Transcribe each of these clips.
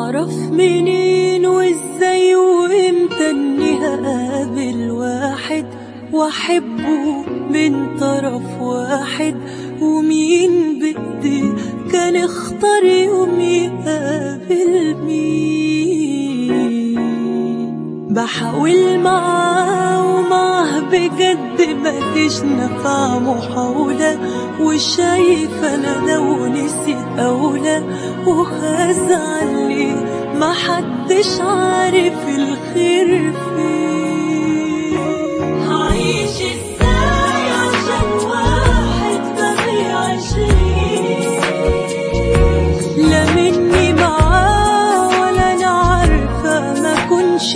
أعرف منين وإزاي وإمتى إني هقابل واحد وأحبه من طرف واحد؟ ومين بإيديه كان اختار يوم يقابل مين؟ بحاول معاه ومعاه بجد مفيش نفع محاولة، وشايفة أنا لو نسيت أولى وهزعل ليه محدش عارف الخير فين. هعيش ازاي عشان واحد ما بيعيشنيش؟ لا مني معاه ولا أنا عارفة ما كنش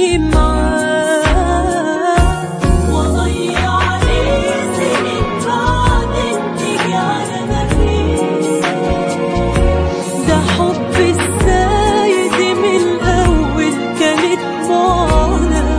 معاه، وأضيع عليه سنين بعدين تيجي على مفيش. ده حب ازاي دي من الأول كانت معاناة.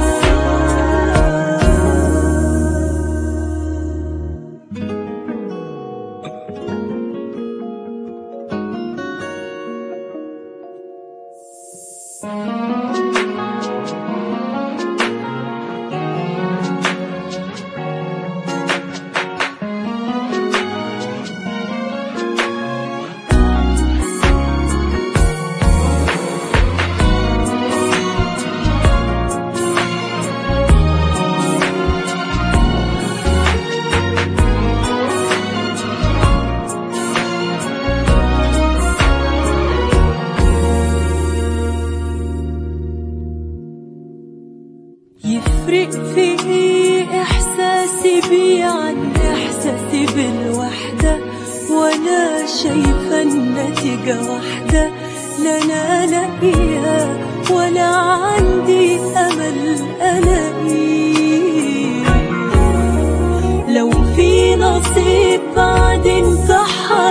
يفرق في ايه احساسي بيه عن احساسي بالوحدة؟ وانا شايفة النتيجة واحدة، لا انا الاقيها ولا عندي امل الاقيه. لو في نصيب بعدين صح